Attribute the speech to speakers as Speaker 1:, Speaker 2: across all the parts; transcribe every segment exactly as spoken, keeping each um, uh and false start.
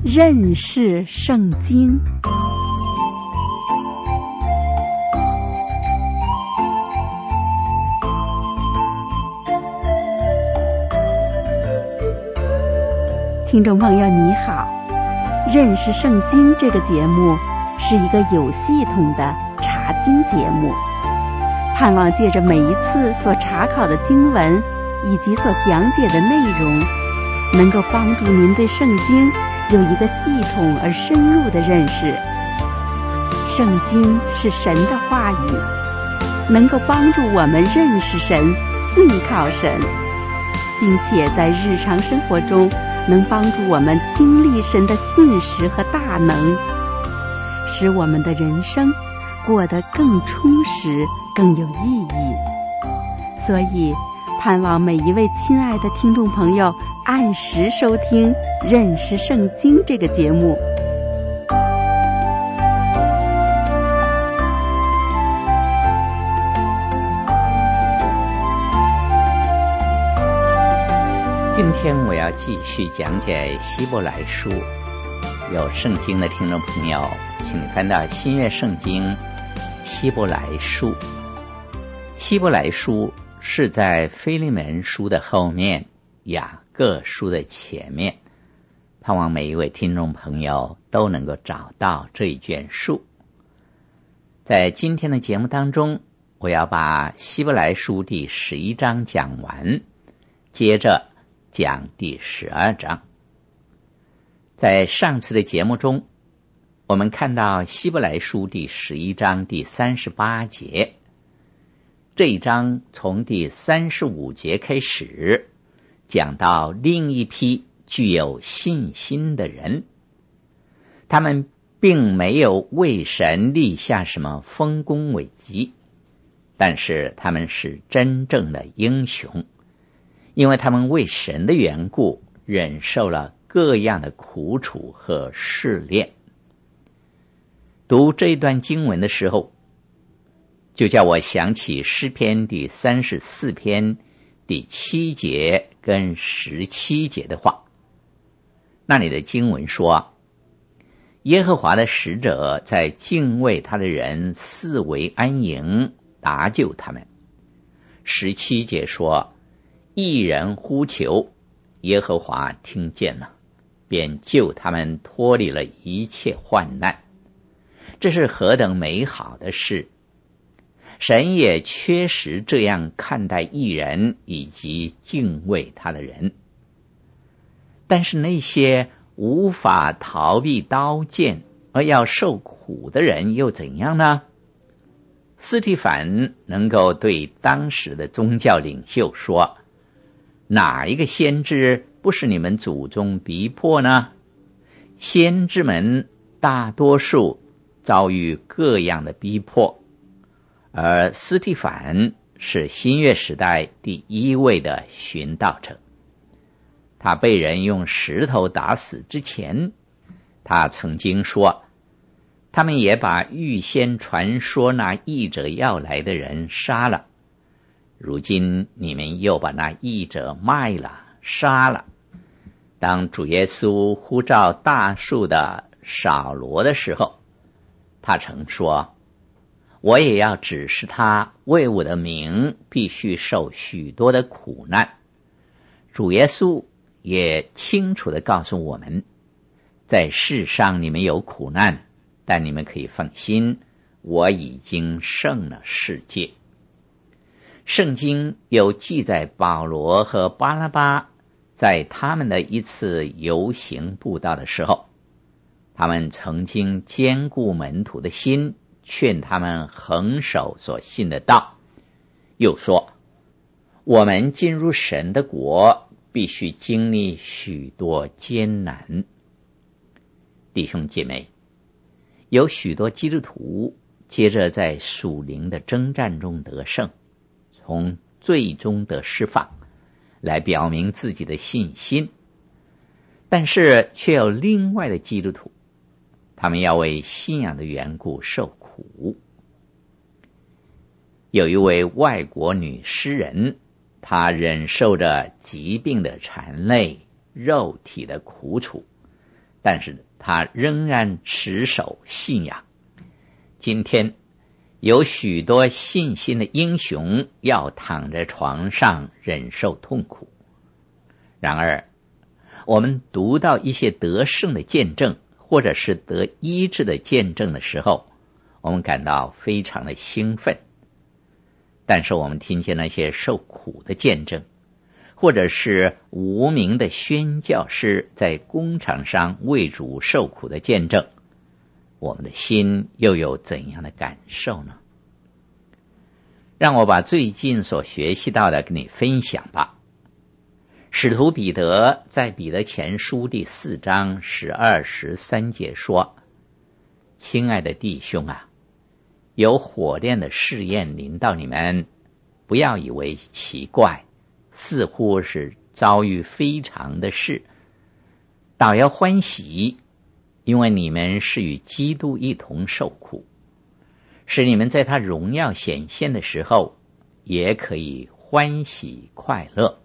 Speaker 1: 认识圣经。听众朋友你好，认识圣经这个节目是一个有系统的查经节目，盼望借着每一次所查考的经文以及所讲解的内容，能够帮助您对圣经有一个系统而深入的认识。圣经是神的话语，能够帮助我们认识神、信靠神，并且在日常生活中能帮助我们经历神的信实和大能，使我们的人生过得更充实、更有意义。所以盼望每一位亲爱的听众朋友按时收听《认识圣经》这个节目。
Speaker 2: 今天我要继续讲解希伯来书，有圣经的听众朋友，请你翻到新约圣经希伯来书。希伯来书是在腓利门书的后面，雅各书的前面，盼望每一位听众朋友都能够找到这一卷书。在今天的节目当中，我要把希伯来书第十一章讲完，接着讲第十二章。在上次的节目中，我们看到希伯来书第十一章第三十八节，这一章从第三十五节开始，讲到另一批具有信心的人，他们并没有为神立下什么丰功伟绩，但是他们是真正的英雄，因为他们为神的缘故忍受了各样的苦楚和试炼。读这一段经文的时候，就叫我想起诗篇第三十四篇第七节跟十七节的话。那里的经文说，耶和华的使者在敬畏他的人四围安营，搭救他们。十七节说，一人呼求，耶和华听见了，便救他们脱离了一切患难。这是何等美好的事！神也确实这样看待义人以及敬畏他的人。但是那些无法逃避刀剑而要受苦的人又怎样呢？司提反能够对当时的宗教领袖说，哪一个先知不是你们祖宗逼迫呢？先知们大多数遭遇各样的逼迫，而司提反是新约时代第一位的殉道者。他被人用石头打死之前，他曾经说，他们也把预先传说那义者要来的人杀了，如今你们又把那义者卖了杀了。当主耶稣呼召大数的扫罗的时候，他曾说，我也要指示他为我的名必须受许多的苦难。主耶稣也清楚地告诉我们，在世上你们有苦难，但你们可以放心，我已经胜了世界。圣经有记载保罗和巴拿巴在他们的一次游行布道的时候，他们曾经坚固门徒的心，劝他们恒守所信的道，又说，我们进入神的国必须经历许多艰难。弟兄姐妹，有许多基督徒接着在属灵的征战中得胜，从最终得释放，来表明自己的信心。但是却有另外的基督徒，他们要为信仰的缘故受苦。有一位外国女诗人，她忍受着疾病的缠累、肉体的苦楚， 但是他仍然持守信仰。今天有许多信心的英雄要躺在床上忍受痛苦，然而我们读到一些得胜的见证，或者是得医治的见证的时候，我们感到非常的兴奋。但是我们听见那些受苦的见证，或者是无名的宣教师在工场上为主受苦的见证，我们的心又有怎样的感受呢？让我把最近所学习到的跟你分享吧。使徒彼得在彼得前书第四章十二十三节说：亲爱的弟兄啊，有火炼的试验临到你们，不要以为奇怪，似乎是遭遇非常的事，倒要欢喜，因为你们是与基督一同受苦，使你们在他荣耀显现的时候也可以欢喜快乐。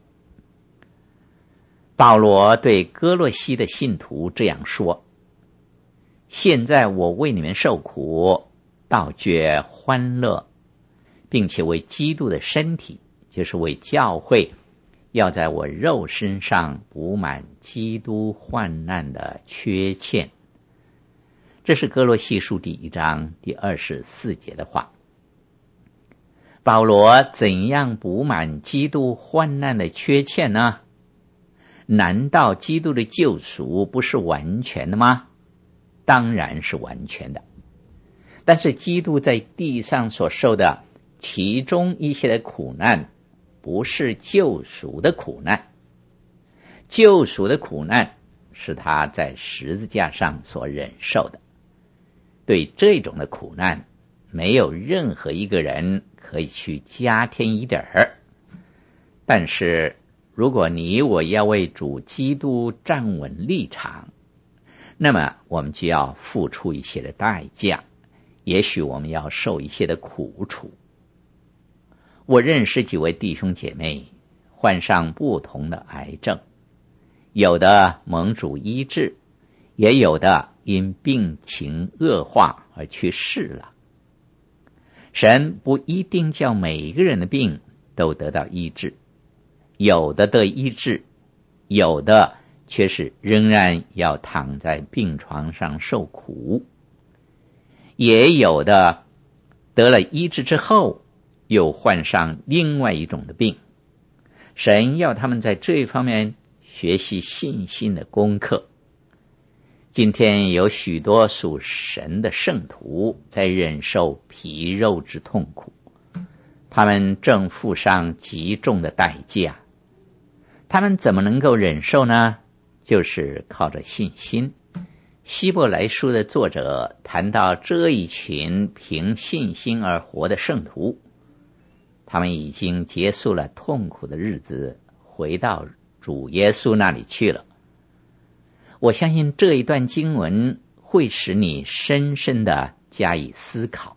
Speaker 2: 保罗对哥洛西的信徒这样说：现在我为你们受苦，倒觉欢乐，并且为基督的身体，就是为教会，要在我肉身上补满基督患难的缺欠。这是哥罗西书第一章第二十四节的话。保罗怎样补满基督患难的缺欠呢？难道基督的救赎不是完全的吗？当然是完全的。但是基督在地上所受的其中一些的苦难，不是救赎的苦难。救赎的苦难是他在十字架上所忍受的。对这种的苦难，没有任何一个人可以去加添一点儿。但是如果你我要为主基督站稳立场，那么我们就要付出一些的代价，也许我们要受一些的苦楚。我认识几位弟兄姐妹患上不同的癌症，有的蒙主医治，也有的因病情恶化而去世了。神不一定叫每一个人的病都得到医治，有的得医治，有的却是仍然要躺在病床上受苦，也有的得了医治之后又患上另外一种的病。神要他们在这一方面学习信心的功课。今天有许多属神的圣徒在忍受皮肉之痛苦，他们正付上极重的代价。他们怎么能够忍受呢？就是靠着信心。希伯来书的作者谈到这一群凭信心而活的圣徒，他们已经结束了痛苦的日子，回到主耶稣那里去了。我相信这一段经文会使你深深的加以思考。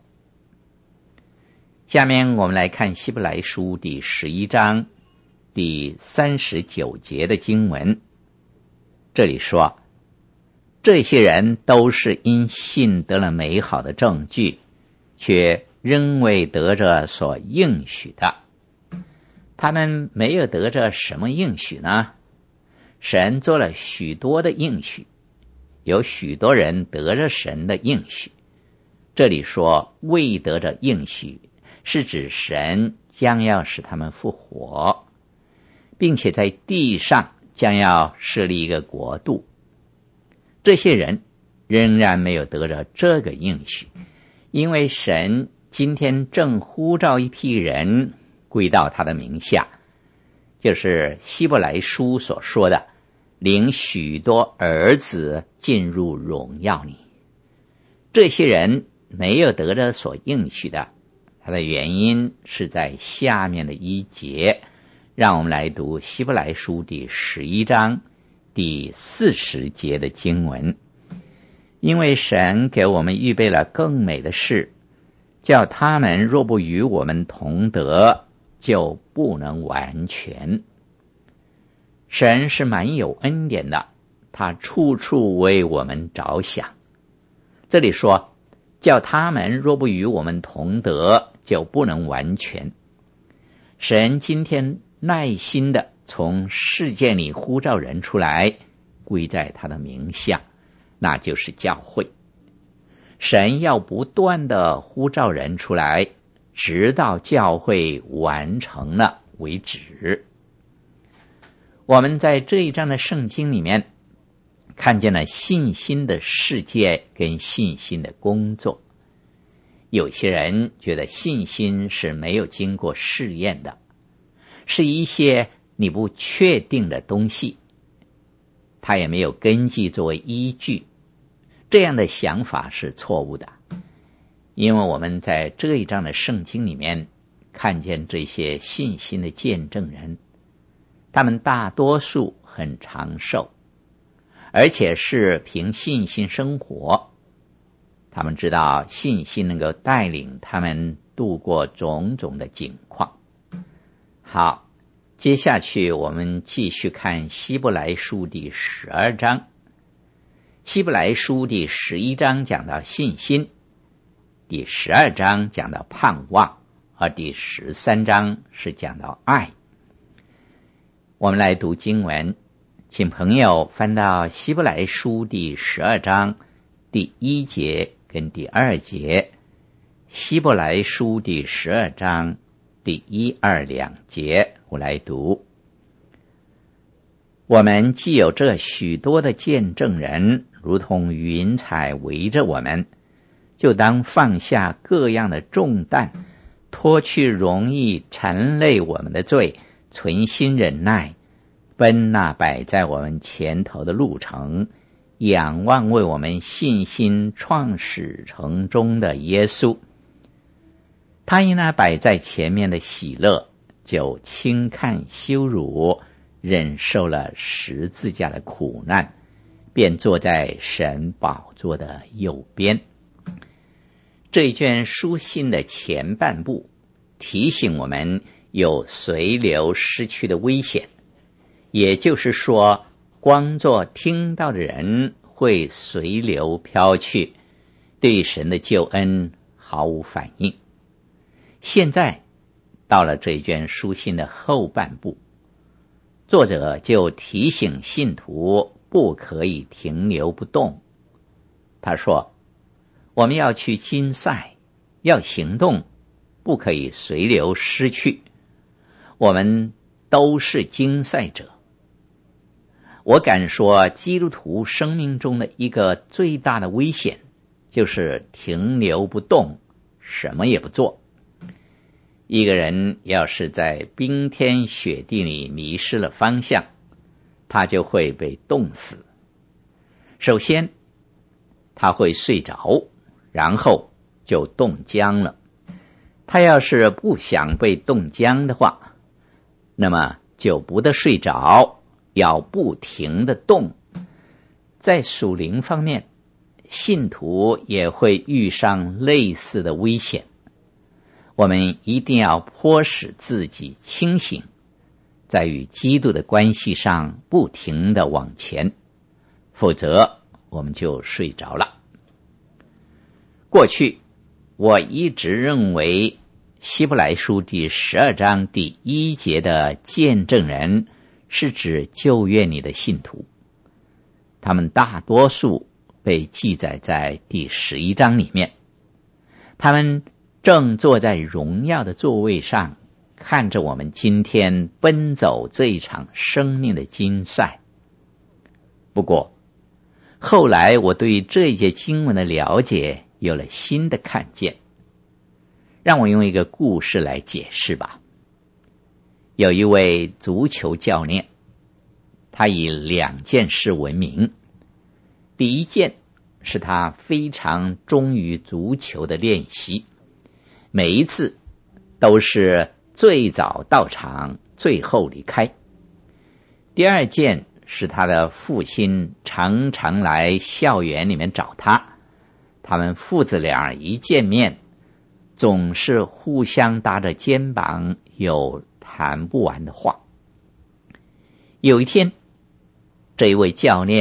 Speaker 2: 下面我们来看希伯来书第十一章第三十九节的经文。这里说，这些人都是因信得了美好的证据，却仍未得着所应许的。他们没有得着什么应许呢？神做了许多的应许，有许多人得着神的应许。这里说未得着应许，是指神将要使他们复活，并且在地上将要设立一个国度。这些人仍然没有得着这个应许，因为神今天正呼召一批人归到他的名下，就是希伯来书所说的领许多儿子进入荣耀里。这些人没有得着所应许的，它的原因是在下面的一节。让我们来读希伯来书第十一章第四十节的经文。因为神给我们预备了更美的事，叫他们若不与我们同得，就不能完全。神是蛮有恩典的， 他处处为我们着想。这里说，叫他们若不与我们同德，就不能完全。神今天耐心的从世界里呼召人出来，归在他的名下，那就是教会。神要不断的呼召人出来，直到教会完成了为止。我们在这一章的圣经里面看见了信心的世界跟信心的工作。有些人觉得信心是没有经过试验的，是一些你不确定的东西，它也没有根基作为依据。这样的想法是错误的，因为我们在这一章的圣经里面看见这些信心的见证人，他们大多数很长寿，而且是凭信心生活。他们知道信心能够带领他们度过种种的境况。好，接下去我们继续看希伯来书第十二章。希伯来书第十一章讲到信心，第十二章讲到盼望，而第十三章是讲到爱。我们来读经文，请朋友翻到希伯来书第十二章第一节跟第二节，希伯来书第十二章第一二两节，我来读。我们既有这许多的见证人，如同云彩围着我们，就当放下各样的重担，脱去容易缠累我们的罪，存心忍耐，奔那摆在我们前头的路程，仰望为我们信心创始成终的耶稣。他因那摆在前面的喜乐，就轻看羞辱，忍受了十字架的苦难，便坐在神宝座的右边。这一卷书信的前半部提醒我们有随流失去的危险，也就是说，光做听到的人会随流飘去，对神的救恩毫无反应。现在到了这一卷书信的后半部，作者就提醒信徒不可以停留不动。他说，我们要去竞赛，要行动，不可以随流失去。我们都是竞赛者。我敢说，基督徒生命中的一个最大的危险，就是停留不动，什么也不做。一个人要是在冰天雪地里迷失了方向，他就会被冻死。首先，他会睡着，然后就冻僵了。他要是不想被冻僵的话，那么就不得睡着，要不停的动。在属灵方面，信徒也会遇上类似的危险。我们一定要迫使自己清醒，在与基督的关系上不停地往前，否则我们就睡着了。过去我一直认为希伯来书第十二章第一节的见证人是指旧约里的信徒，他们大多数被记载在第十一章里面。他们正坐在荣耀的座位上，看着我们今天奔走这一场生命的竞赛。不过后来我对这一节经文的了解有了新的看见。让我用一个故事来解释吧。有一位足球教练，他以两件事闻名。第一件是他非常忠于足球的练习，每一次都是最早到场，最后离开。第二件是他的父亲常常来校园里面找他，他们父子俩一见面，总是互相搭着肩膀，有谈不完的话。有一天，这一位教练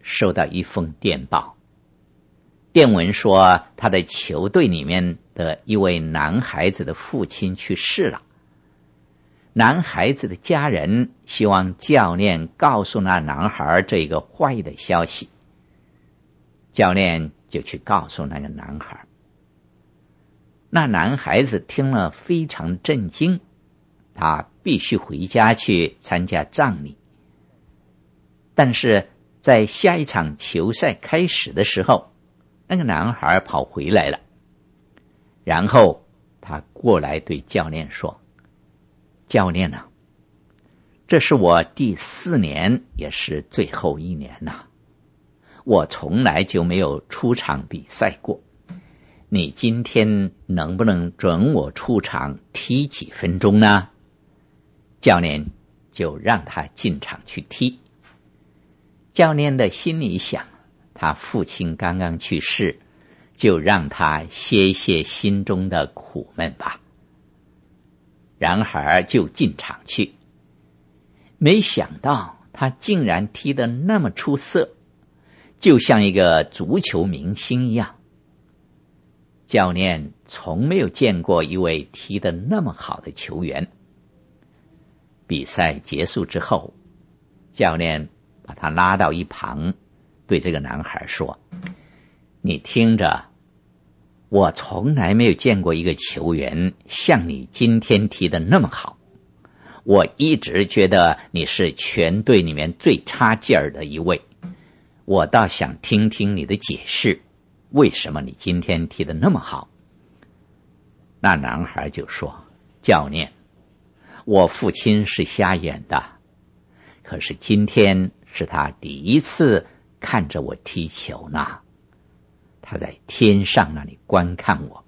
Speaker 2: 收到一封电报，电文说他的球队里面的一位男孩子的父亲去世了，男孩子的家人希望教练告诉那男孩这个坏的消息。教练就去告诉那个男孩，那男孩子听了非常震惊，他必须回家去参加葬礼。但是在下一场球赛开始的时候，那个男孩跑回来了，然后他过来对教练说，教练啊，这是我第四年也是最后一年呐，我从来就没有出场比赛过，你今天能不能准我出场踢几分钟呢？教练就让他进场去踢。教练的心里想，他父亲刚刚去世，就让他歇歇心中的苦闷吧。然而就进场去，没想到他竟然踢得那么出色，就像一个足球明星一样。教练从没有见过一位踢得那么好的球员。比赛结束之后，教练把他拉到一旁，对这个男孩说，你听着，我从来没有见过一个球员像你今天踢得那么好，我一直觉得你是全队里面最差劲儿的一位，我倒想听听你的解释，为什么你今天踢得那么好？那男孩就说，教练，我父亲是瞎眼的，可是今天是他第一次看着我踢球呢，他在天上那里观看我。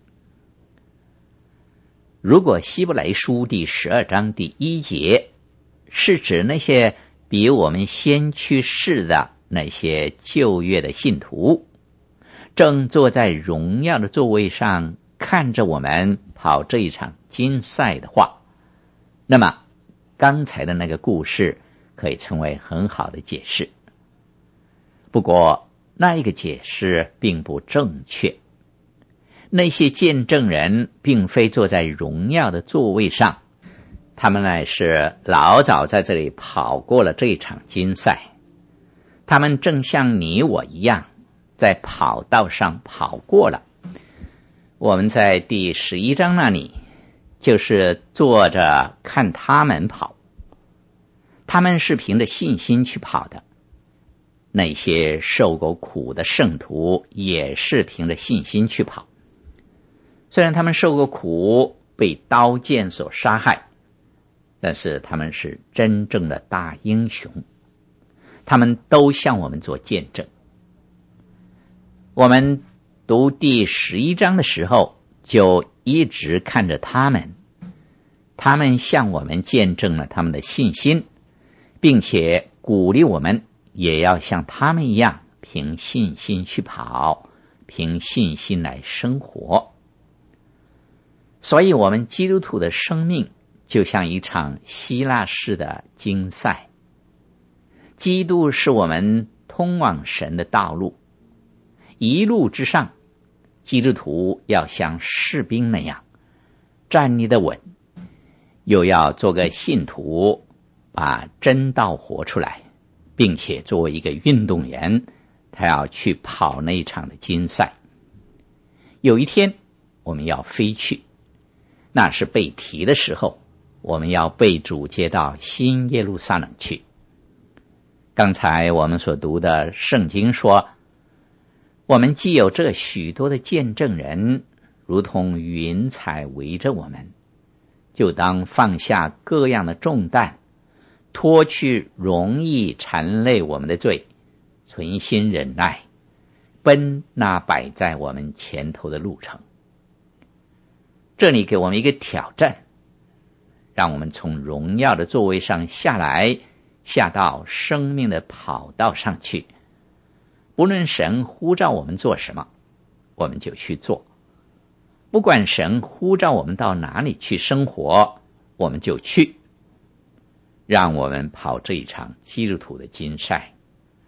Speaker 2: 如果希伯来书第十二章第一节是指那些比我们先去世的那些旧约的信徒，正坐在荣耀的座位上看着我们跑这一场竞赛的话，那么刚才的那个故事可以成为很好的解释。不过那一个解释并不正确，那些见证人并非坐在荣耀的座位上，他们乃是老早在这里跑过了这一场竞赛，他们正像你我一样在跑道上跑过了。我们在第十一章那里就是坐着看他们跑，他们是凭着信心去跑的，那些受过苦的圣徒也是凭着信心去跑。虽然他们受过苦，被刀剑所杀害，但是他们是真正的大英雄，他们都向我们做见证。我们读第十一章的时候，就一直看着他们，他们向我们见证了他们的信心，并且鼓励我们也要像他们一样凭信心去跑，凭信心来生活。所以我们基督徒的生命就像一场希腊式的竞赛，基督是我们通往神的道路，一路之上，基督徒要像士兵那样站立得稳，又要做个信徒，把真道活出来，并且作为一个运动员，他要去跑那一场的竞赛。有一天我们要飞去，那是被提的时候，我们要被主接到新耶路撒冷去。刚才我们所读的圣经说，我们既有这许多的见证人，如同云彩围着我们，就当放下各样的重担，脱去容易缠累我们的罪，存心忍耐，奔那摆在我们前头的路程。这里给我们一个挑战，让我们从荣耀的座位上下来，下到生命的跑道上去。不论神呼召我们做什么，我们就去做。不管神呼召我们到哪里去生活，我们就去。让我们跑这一场基督徒的竞赛，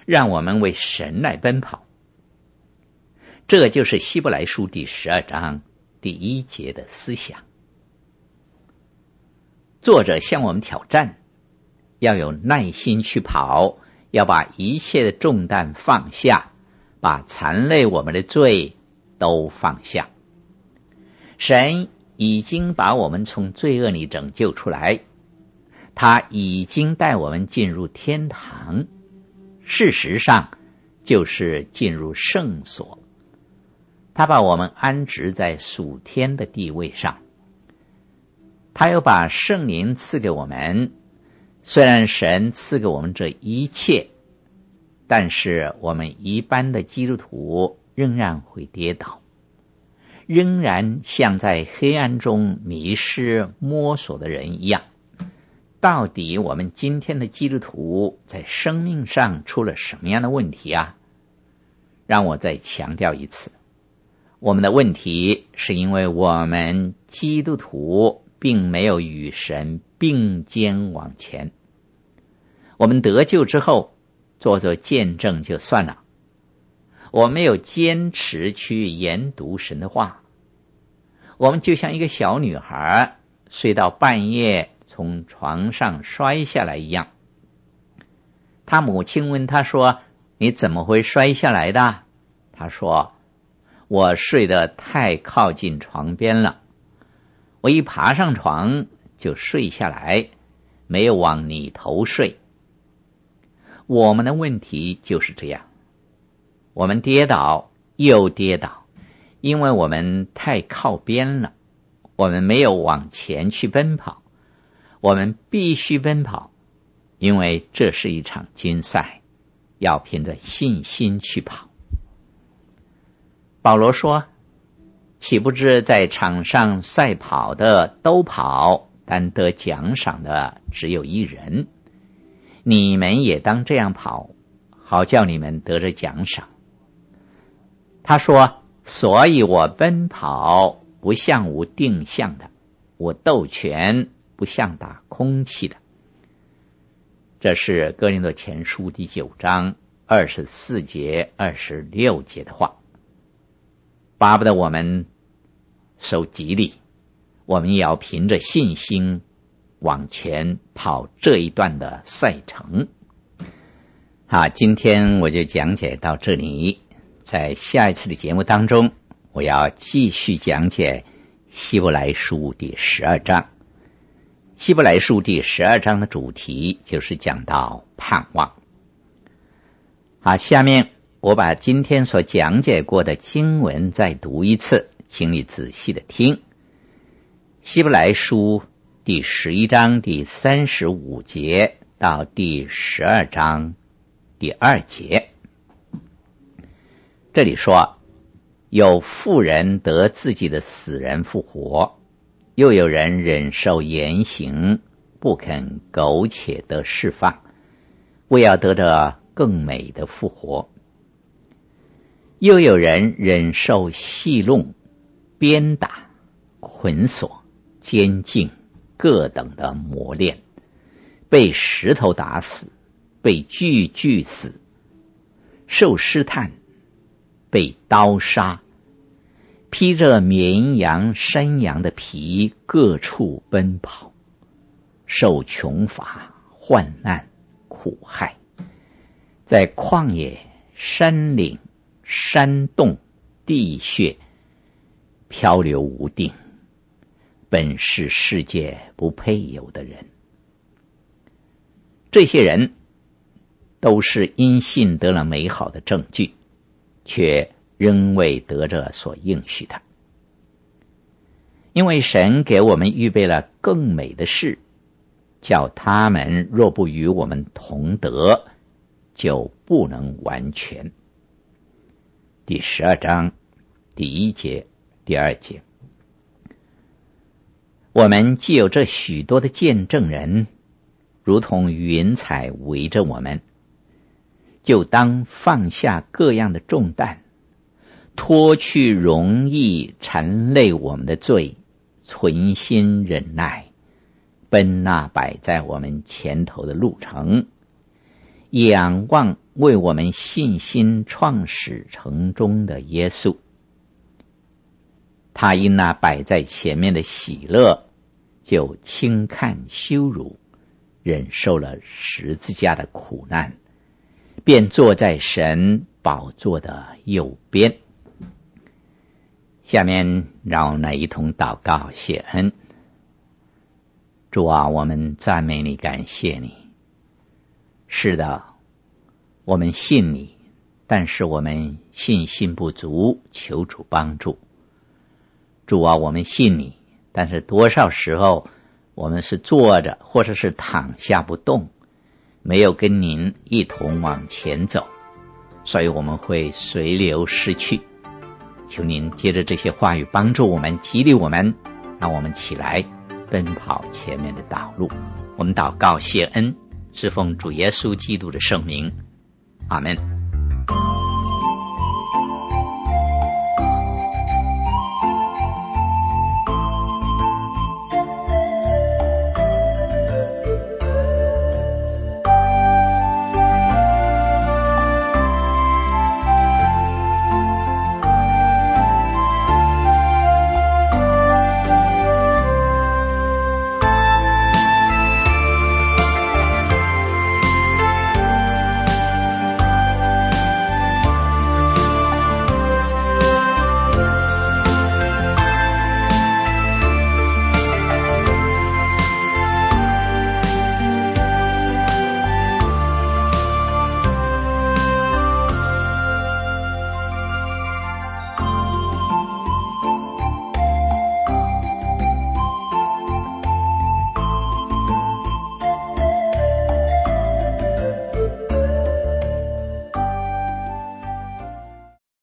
Speaker 2: 让我们为神来奔跑。这就是希伯来书第十二章第一节的思想。作者向我们挑战，要有耐心去跑，要把一切的重担放下，把残累我们的罪都放下。神已经把我们从罪恶里拯救出来，他已经带我们进入天堂，事实上就是进入圣所。他把我们安置在属天的地位上，他又把圣灵赐给我们。虽然神赐给我们这一切，但是我们一般的基督徒仍然会跌倒，仍然像在黑暗中迷失摸索的人一样。到底我们今天的基督徒在生命上出了什么样的问题啊？让我再强调一次，我们的问题是因为我们基督徒并没有与神并肩往前。我们得救之后做做见证就算了，我们没有坚持去研读神的话。我们就像一个小女孩睡到半夜从床上摔下来一样。她母亲问她说，你怎么会摔下来的？她说，我睡得太靠近床边了，我一爬上床就睡下来，没有往里头睡。我们的问题就是这样，我们跌倒又跌倒，因为我们太靠边了，我们没有往前去奔跑。我们必须奔跑，因为这是一场竞赛，要凭着信心去跑。保罗说，岂不知在场上赛跑的都跑，但得奖赏的只有一人。你们也当这样跑，好叫你们得着奖赏。他说，所以我奔跑不像无定向的，我斗拳不像打空气的。这是哥林多前书第九章二十四节二十六节的话。巴不得我们受激励，我们也要凭着信心往前跑这一段的赛程。好，今天我就讲解到这里，在下一次的节目当中，我要继续讲解希伯来书第十二章。希伯来书第十二章的主题就是讲到盼望。好，下面我把今天所讲解过的经文再读一次，请你仔细的听。希伯来书第十一章第三十五节到第十二章第二节，这里说，有妇人得自己的死人复活，又有人忍受严刑，不肯苟且得释放，为要得着更美的复活。又有人忍受戏弄、鞭打、捆锁、监禁各等的磨练，被石头打死，被锯锯死，受试探，被刀杀，披着绵羊、山羊的皮，各处奔跑，受穷乏、患难、苦害，在旷野、山岭、山洞、地穴漂流无定，本是世界不配有的人。这些人都是因信得了美好的证据，却仍未得着所应许的。因为神给我们预备了更美的事，叫他们若不与我们同得，就不能完全。第十二章第一节、第二节，我们既有这许多的见证人，如同云彩围着我们，就当放下各样的重担，脱去容易缠累我们的罪，存心忍耐，奔那摆在我们前头的路程， 仰望为我们信心创始成终的耶稣。他因那摆在前面的喜乐，就轻看羞辱，忍受了十字架的苦难，便坐在神宝座的右边。下面让我们来一同祷告谢恩。主啊，我们赞美你，感谢你。是的，我们信你，但是我们信心不足，求主帮助。主啊，我们信你，但是多少时候我们是坐着或者是躺下不动，没有跟您一同往前走，所以我们会随流失去。求您借着这些话语帮助我们，激励我们，让我们起来奔跑前面的道路。我们祷告谢恩，是奉主耶稣基督的圣名，阿们。